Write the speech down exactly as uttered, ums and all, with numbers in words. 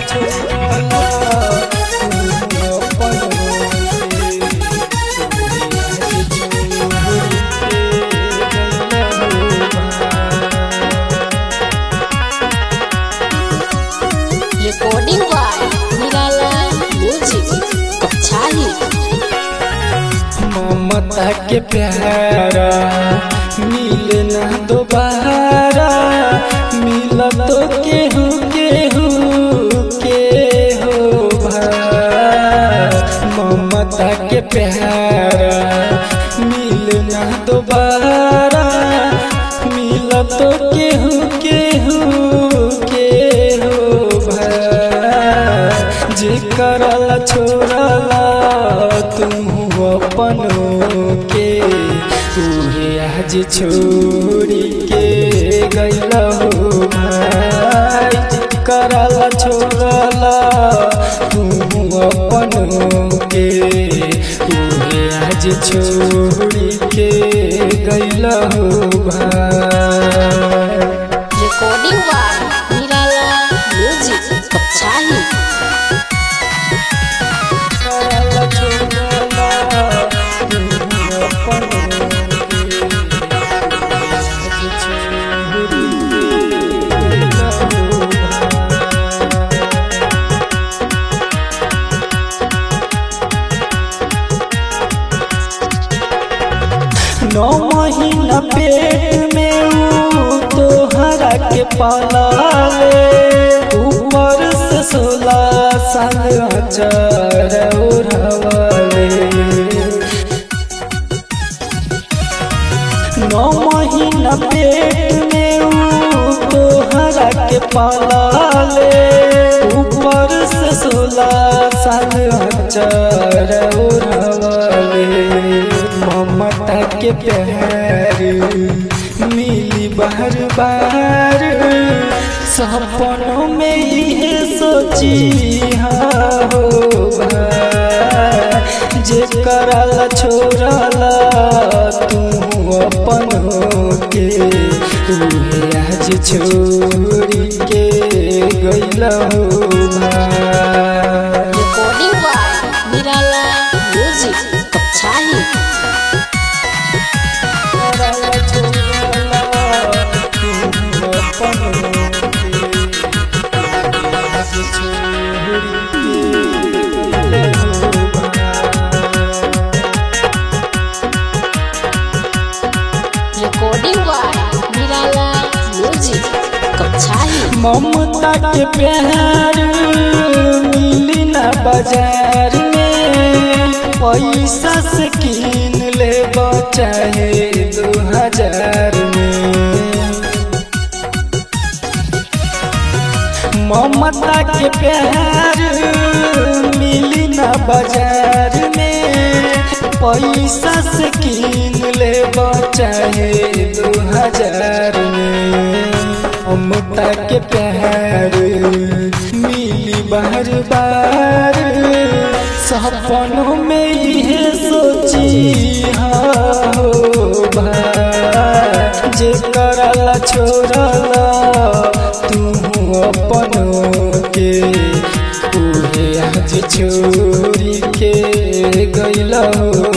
Recording by Nirala music Kachhahi. ममता के प्यारा मिले ना दोबारा, मिला तो केहू केहू के हो भाई। ममता के प्यारा मिले ना दोबारा, मिला तो केहू केहू के हो भाई। जे करला छोड़ला तुम अपनों के, उहे आज छोड़ी के गइला हो भाई। करला छोड़ला तुम अपनों के, उहे आज छोड़ी के गइला हो भाई। Recording by Nirala music Kachhahi. नौ महीना पेट में ऊ तोहरा के पालाले, ऊपर से सोलह साल अचार ओढ़वाले। नौ महीना पेट में ऊ तोहरा के पालाले, ऊपर से सोलह साल अचार ओढ़वाले। ममता के प्यार मिली बार बार, सपनों में ये सोची हो भाई। जे करला छोड़ला तुम अपनों के, उहे आज छोड़ी के गइला हो भाई। Recording by Nirala music Kachhahi. Recording by Nirala music Kachhahi. ममता के प्यार मिली ना बाजार में, पैसा से कीन ले चाहे दो हजार में। ममता के प्यार मिली ना बाजार में, पैसा से कीन ले चाहे दो हजार में। ममता के प्यार मिली बार बार, सपनों में ये सोची हो भाई। जे करला छोड़ला तुम अपनों के, उहे आज छोड़ी के गइला हो